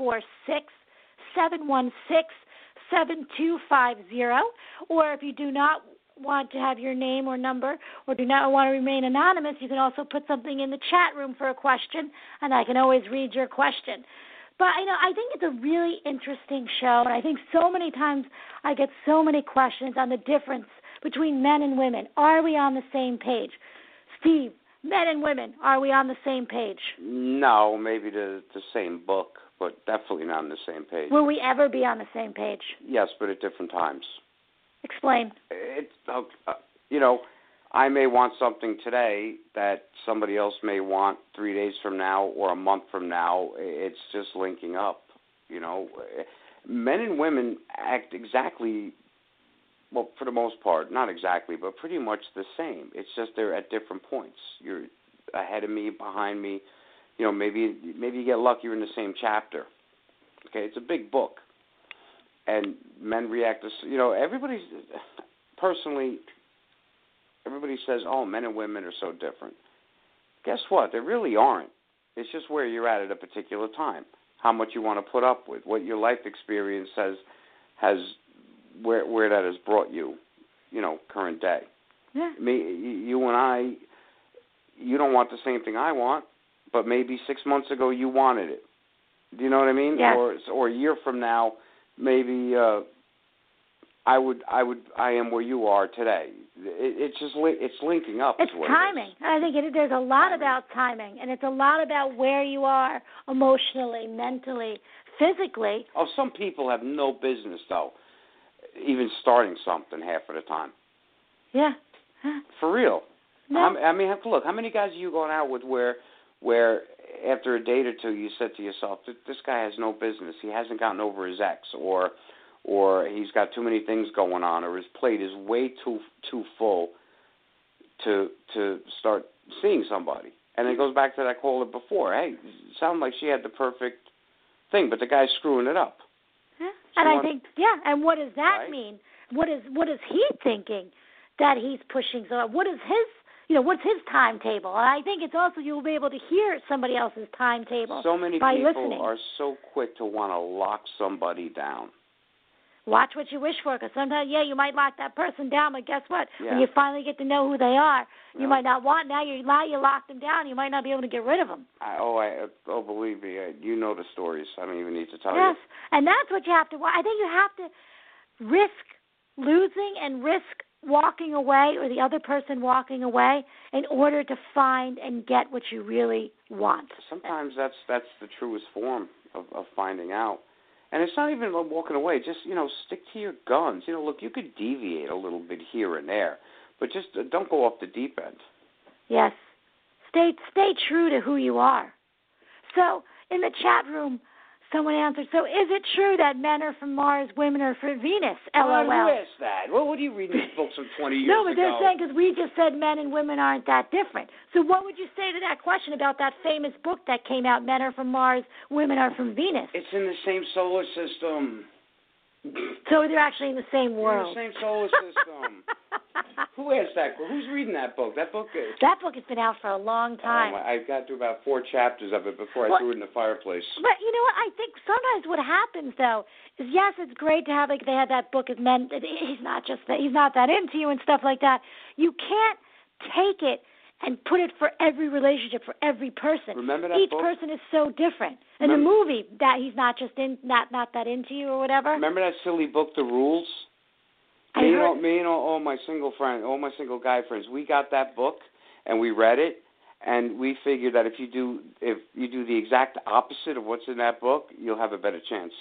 646-716-7250. Or if you do not want to have your name or number or do not want to remain anonymous, you can also put something in the chat room for a question, and I can always read your question. But, I think it's a really interesting show, and I think so many times I get so many questions on the difference between men and women. Are we on the same page? Steve, men and women, are we on the same page? No, maybe the same book, but definitely not on the same page. Will we ever be on the same page? Yes, but at different times. Explain. I may want something today that somebody else may want 3 days from now or a month from now. It's just linking up, Men and women act exactly, well, for the most part, not exactly, but pretty much the same. It's just they're at different points. You're ahead of me, behind me. Maybe you get lucky you're in the same chapter. Okay, it's a big book. And men react to, everybody's, personally, everybody says, oh, men and women are so different. Guess what? They really aren't. It's just where you're at a particular time, how much you want to put up with, what your life experience has where that has brought you, current day. Yeah. You and I, you don't want the same thing I want, but maybe 6 months ago you wanted it. Do you know what I mean? Yeah. Or a year from now, maybe I am where you are today. It's linking up. It's timing. I think there's a lot about timing, and it's a lot about where you are emotionally, mentally, physically. Oh, some people have no business though, even starting something half of the time. Yeah. For real. No. I mean, look, how many guys are you going out with where after a date or two you said to yourself, this guy has no business. He hasn't gotten over his ex, or he's got too many things going on, or his plate is way too full to start seeing somebody. And it goes back to that caller before. Hey, it sounded like she had the perfect thing, but the guy's screwing it up. Yeah. And I think, and what does that mean? What is he thinking that he's pushing? So what is what's his timetable? And I think it's also you'll be able to hear somebody else's timetable. So many by people listening. are so quick to want to lock somebody down. Watch what you wish for, because sometimes, you might lock that person down, but guess what? Yeah. When you finally get to know who they are, you might not want. Now you lock them down. You might not be able to get rid of them. Believe me, you know the stories. I don't even need to tell you. Yes, and that's what you have to. I think you have to risk losing and risk walking away, or the other person walking away, in order to find and get what you really want. Sometimes that's the truest form of finding out. And it's not even walking away. Just, stick to your guns. Look, you could deviate a little bit here and there, but just don't go off the deep end. Yes. Stay true to who you are. So, in the chat room, someone answered, so is it true that men are from Mars, women are from Venus? LOL. Who asked that? Well, what do you read these books from 20 years ago? No, but they're saying because we just said men and women aren't that different. So what would you say to that question about that famous book that came out, Men Are From Mars, Women Are From Venus? It's in the same solar system. So they're actually in the same world. In the same solar system. Who asked that? Who's reading that book? That book has been out for a long time. I got through about 4 chapters of it before I threw it in the fireplace. But you know what? I think sometimes what happens though is, yes, it's great to have, like, they had that book as men. He's not that into you and stuff like that. You can't take it and put it for every relationship, for every person. Remember that Each book? person is so different. In the movie, that he's not that into you or whatever. Remember that silly book, The Rules? Me and all my single guy friends, we got that book and we read it, and we figured that if you do the exact opposite of what's in that book, you'll have a better chance.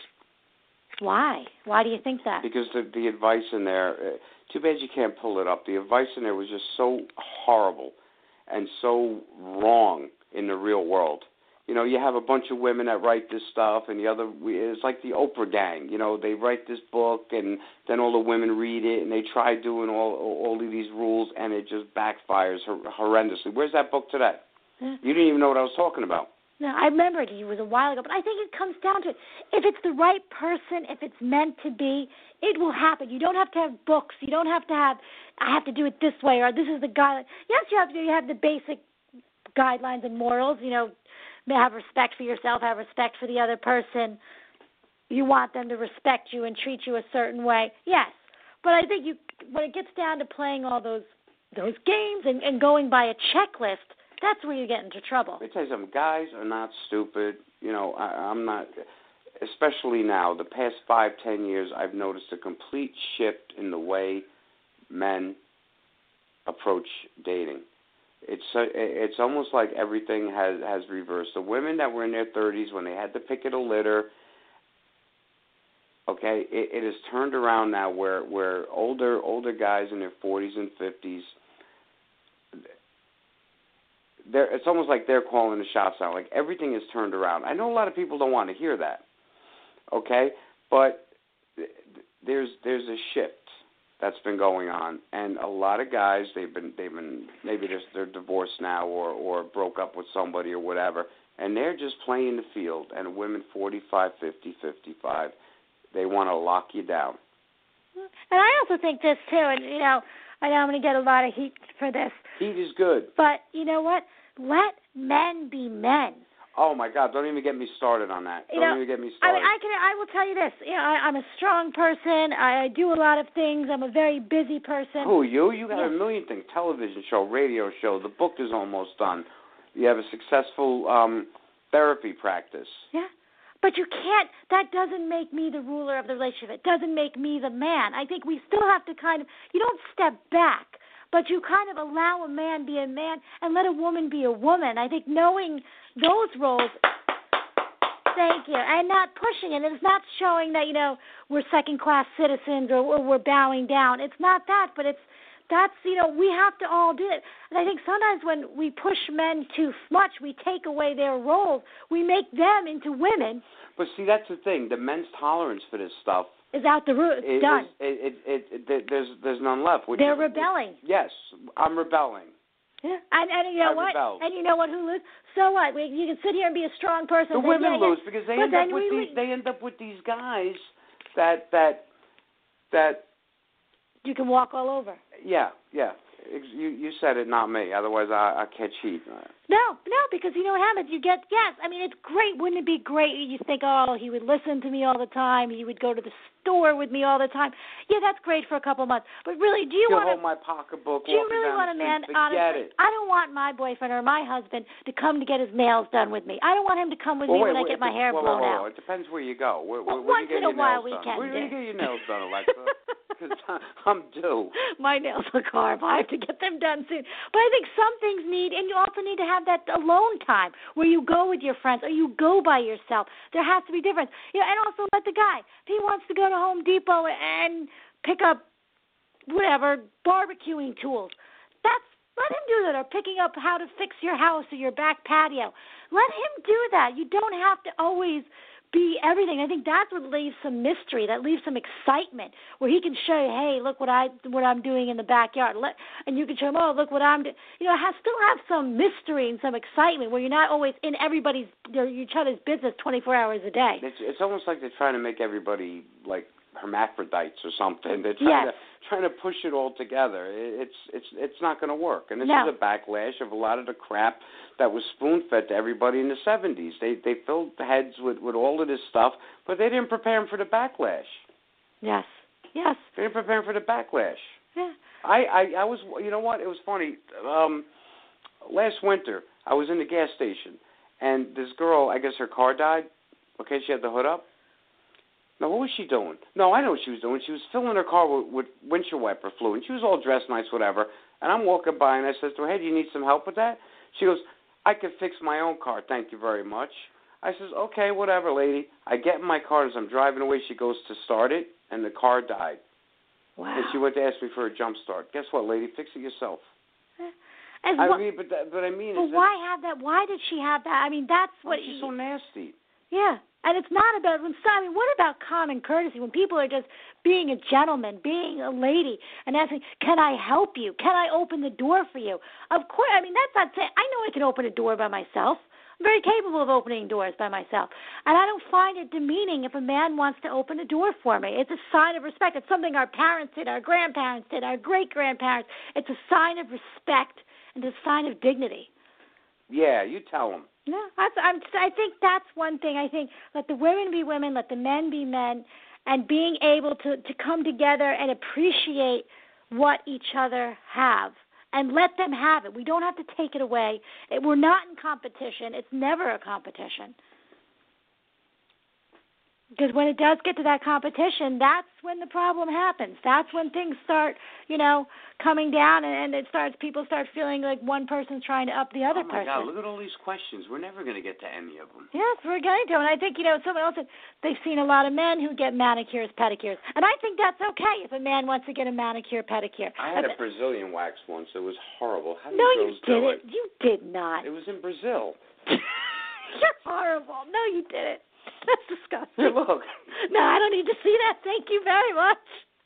Why? Why do you think that? Because the advice in there, too bad you can't pull it up. The advice in there was just so horrible and so wrong in the real world. You have a bunch of women that write this stuff, and it's like the Oprah gang. They write this book, and then all the women read it, and they try doing all of these rules, and it just backfires horrendously. Where's that book today? Yeah. You didn't even know what I was talking about. No, I remember it was a while ago, but I think it comes down to it. If it's the right person, if it's meant to be, it will happen. You don't have to have books. You don't have to have, I have to do it this way, or this is the guideline. Yes, you have the basic guidelines and morals, have respect for yourself, have respect for the other person. You want them to respect you and treat you a certain way. Yes. But I think when it gets down to playing all those games and going by a checklist, that's where you get into trouble. Let me tell you something. Guys are not stupid. I'm not, especially now. The past 5-10 years, I've noticed a complete shift in the way men approach dating. It's almost like everything has reversed. The women that were in their 30s when they had the pick of the litter, okay, it has turned around now where older guys in their 40s and 50s, it's almost like they're calling the shots now. Like everything is turned around. I know a lot of people don't want to hear that, okay, but there's a shift that's been going on, and a lot of guys they've been maybe they're divorced now or broke up with somebody or whatever, and they're just playing the field. And women 45, 50, 55, they want to lock you down. And I also think this too, and I know I'm going to get a lot of heat for this. Heat is good, but you know what? Let men be men. Oh my God! Don't even get me started on that. Don't even get me started. I will tell you this. I'm a strong person. I do a lot of things. I'm a very busy person. Who, you? You got a million things. Television show, radio show. The book is almost done. You have a successful therapy practice. Yeah, but But you can't, that doesn't make me the ruler of the relationship. It doesn't make me the man. I think we still have to kind of, you don't step back, but you kind of allow a man be a man and let a woman be a woman. I think knowing those roles, thank you, and not pushing it. It's not showing that, we're second-class citizens or we're bowing down. It's not that, but that's, we have to all do it. And I think sometimes when we push men too much, we take away their roles. We make them into women. But see, that's the thing. The men's tolerance for this stuff is out the root. It's done. There's none left. They're rebelling. Yes, I'm rebelling. Yeah. And you know what? Rebelled. And you know what? Who loses? So what? You can sit here and be a strong person. The women lose because they end up with these guys that you can walk all over. Yeah. You said it, not me. Otherwise, I catch heat. No, because you know what happens? You get, it's great. Wouldn't it be great? You think, he would listen to me all the time. He would go to the store with me all the time. Yeah, that's great for a couple of months. But really, do you want to hold my pocketbook? Do you really want a man? Honestly, I don't want my boyfriend or my husband to come to get his nails done with me. I don't want him to come with me when I get my hair blown out. It depends where you go. Where once you get in a while we done? can. Where do you get your nails done, Alexa? Because I'm due. My nails are carved. I have to get them done soon. But I think some things need, and you also need to have that alone time where you go with your friends or you go by yourself. There has to be difference. And also let the guy, if he wants to go to Home Depot and pick up whatever barbecuing tools, let him do that, or picking up how to fix your house or your back patio. Let him do that. You don't have to always be everything. I think that's what leaves some mystery, that leaves some excitement, where he can show you, hey, look what I'm doing in the backyard, and you can show him, look what I'm doing. Still have some mystery and some excitement, where you're not always in each other's business 24 hours a day. It's almost like they're trying to make everybody like hermaphrodites or something. They're trying to push it all together. It's not going to work. And this is a backlash of a lot of the crap that was spoon-fed to everybody in the 70s. They filled the heads with all of this stuff, but they didn't prepare them for the backlash. Yes. They didn't prepare them for the backlash. Yeah. I was, you know what? It was funny. Last winter, I was in the gas station, and this girl, I guess her car died. Okay, she had the hood up. Now, what was she doing? No, I know what she was doing. She was filling her car with windshield wiper fluid. She was all dressed nice, whatever. And I'm walking by, and I says to her, hey, do you need some help with that? She goes, I can fix my own car, thank you very much. I says, okay, whatever, lady. I get in my car. As I'm driving away, she goes to start it, and the car died. Wow. And she went to ask me for a jump start. Guess what, lady? Fix it yourself. But why have that? Why did she have that? I mean, that's what... She's so nasty. Yeah. And it's not about, what about common courtesy when people are just being a gentleman, being a lady, and asking, can I help you? Can I open the door for you? Of course, that's not saying, I know I can open a door by myself. I'm very capable of opening doors by myself. And I don't find it demeaning if a man wants to open a door for me. It's a sign of respect. It's something our parents did, our grandparents did, our great-grandparents. It's a sign of respect and a sign of dignity. Yeah, you tell them. No, I think that's one thing. I think let the women be women, let the men be men, and being able to come together and appreciate what each other have and let them have it. We don't have to take it away. We're not in competition. It's never a competition. Because when it does get to that competition, that's when the problem happens. That's when things start, coming down, and people start feeling like one person's trying to up the other person. Oh, my God, look at all these questions. We're never going to get to any of them. Yes, we're going to. And I think, someone else said they've seen a lot of men who get manicures, pedicures. And I think that's okay if a man wants to get a manicure, pedicure. I had a Brazilian wax once. It was horrible. How no, you didn't. You did not. It was in Brazil. You're horrible. No, you didn't. That's disgusting. Hey, look. No, I don't need to see that. Thank you very much.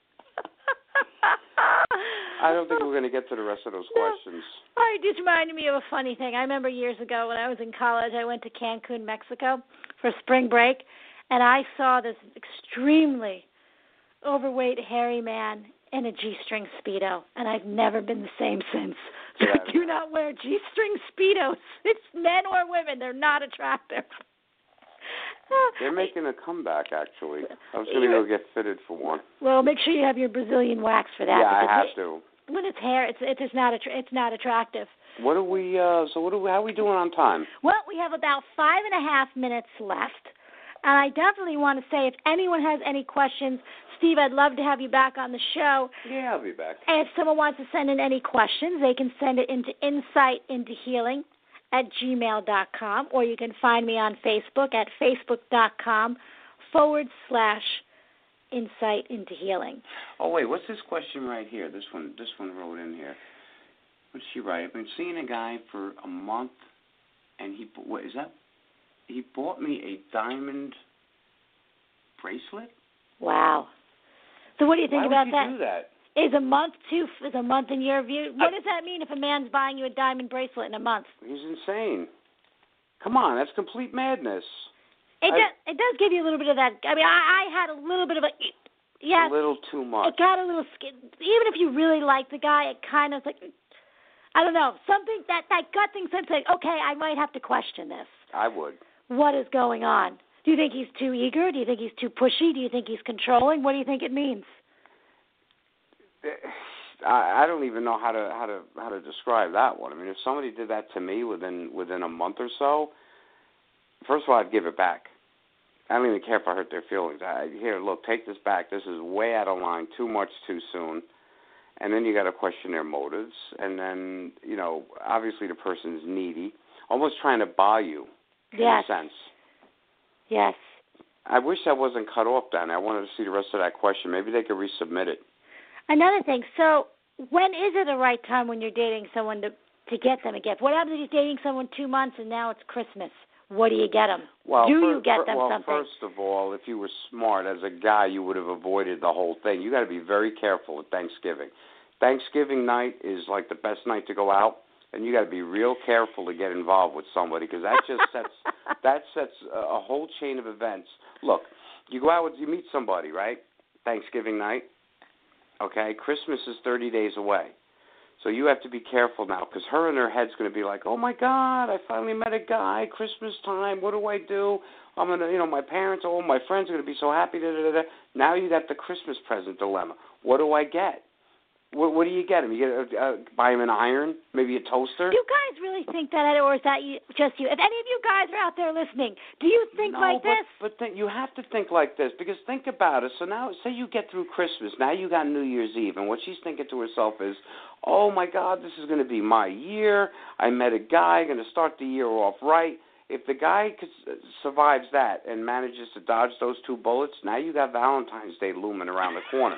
I don't think we're going to get to the rest of those questions. All right, this reminded me of a funny thing. I remember years ago when I was in college, I went to Cancun, Mexico for spring break, and I saw this extremely overweight, hairy man in a G-string Speedo, and I've never been the same since. So Yeah. do not wear G-string Speedos. It's men or women. They're not attractive. They're making a comeback, actually. I was going to go get fitted for one. Well, make sure you have your Brazilian wax for that. Yeah, I have to. When it's hair, it's not attractive. What are we? How are we doing on time? Well, we have about 5.5 minutes left, And I definitely want to say, if anyone has any questions, Steve, I'd love to have you back on the show. Yeah, I'll be back. And if someone wants to send in any questions, they can send it into insightintohealing@gmail.com, or you can find me on Facebook at facebook.com/insightintohealing. Oh, wait, what's this question right here? This one wrote in here. What's she write? I've been seeing a guy for a month, and he bought me a diamond bracelet. Wow. So what do you think about that? Why would you do that? Is a month in your view? What does that mean if a man's buying you a diamond bracelet in a month? He's insane. Come on, that's complete madness. It does give you a little bit of that. I mean, I had a little bit of a little too much. It got a little even if you really like the guy, it kind of like, I don't know, something that gut thing said, like, okay, I might have to question this. I would. What is going on? Do you think he's too eager? Do you think he's too pushy? Do you think he's controlling? What do you think it means? I don't even know how to describe that one. I mean, if somebody did that to me within a month or so, first of all, I'd give it back. I don't even care if I hurt their feelings. Here, look, take this back. This is way out of line, too much, too soon. And then you got to question their motives. And then, obviously the person's needy, almost trying to buy you, in a sense. Yes. I wish that wasn't cut off, Dan. I wanted to see the rest of that question. Maybe they could resubmit it. Another thing, so when is it the right time when you're dating someone to get them a gift? What happens if you're dating someone 2 months and now it's Christmas? What do you get them? You get them something? Well, first of all, if you were smart as a guy, you would have avoided the whole thing. You got to be very careful at Thanksgiving. Thanksgiving night is like the best night to go out, and you got to be real careful to get involved with somebody because that just sets a whole chain of events. Look, you go out you meet somebody, right? Thanksgiving night. Okay, Christmas is 30 days away. So you have to be careful now because her in her head's going to be like, oh, my God, I finally met a guy, Christmas time, what do I do? I'm going to, my parents, my friends are going to be so happy. Da, da, da, da. Now you got the Christmas present dilemma. What do I get? What do you get him? You get buy him an iron, maybe a toaster? Do you guys really think that, or is that just you? If any of you guys are out there listening, do you think like this? But you have to think like this because think about it. So now, say you get through Christmas. Now you got New Year's Eve, and what she's thinking to herself is, oh, my God, this is going to be my year. I met a guy, going to start the year off right. If the guy survives that and manages to dodge those 2 bullets, now you got Valentine's Day looming around the corner.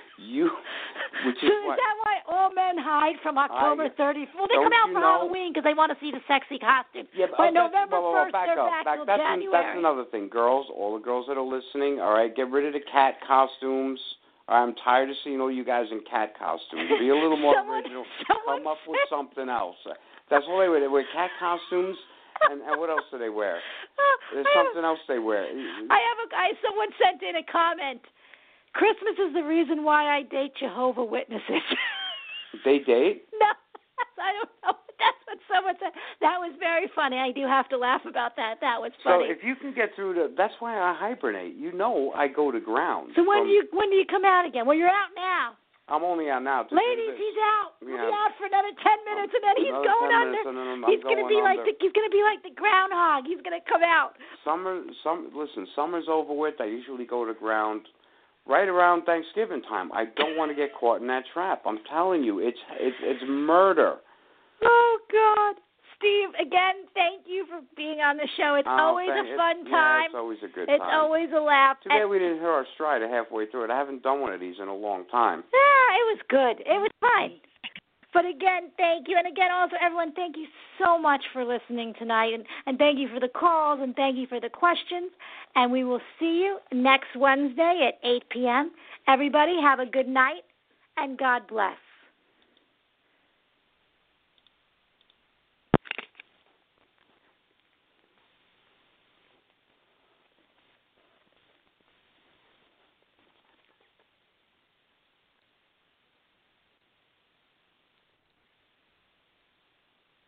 Is that why all men hide from October 30th? Well, they come out for Halloween because they want to see the sexy costume. Yeah, but November 1st, they're back till January. That's another thing. Girls, all the girls that are listening, all right, get rid of the cat costumes. I'm tired of seeing all you guys in cat costumes. Be a little more original. Come up with something else. That's all they wear. They wear cat costumes. And what else do they wear? There's something else they wear. Someone sent in a comment. Christmas is the reason why I date Jehovah's Witnesses. They date? No, I don't know. That's what someone said. That was very funny. I do have to laugh about that. That was funny. So if you can get through that's why I hibernate. I go to ground. So when do you come out again? Well, you're out now. I'm only out now. Ladies, he's out. He'll be out for another 10 minutes, and then he's going under. He's going to be like the groundhog. He's going to come out. Summer's over with. I usually go to ground right around Thanksgiving time. I don't want to get caught in that trap. I'm telling you, it's murder. Oh, God. Steve, again, thank you for being on the show. It's always a fun time. Yeah, it's always a good time. It's always a laugh. Too bad we didn't hit our stride halfway through it. I haven't done one of these in a long time. Yeah, it was good. It was fun. But again, thank you. And again, also, everyone, thank you so much for listening tonight. And thank you for the calls and thank you for the questions. And we will see you next Wednesday at 8 p.m. Everybody, have a good night and God bless.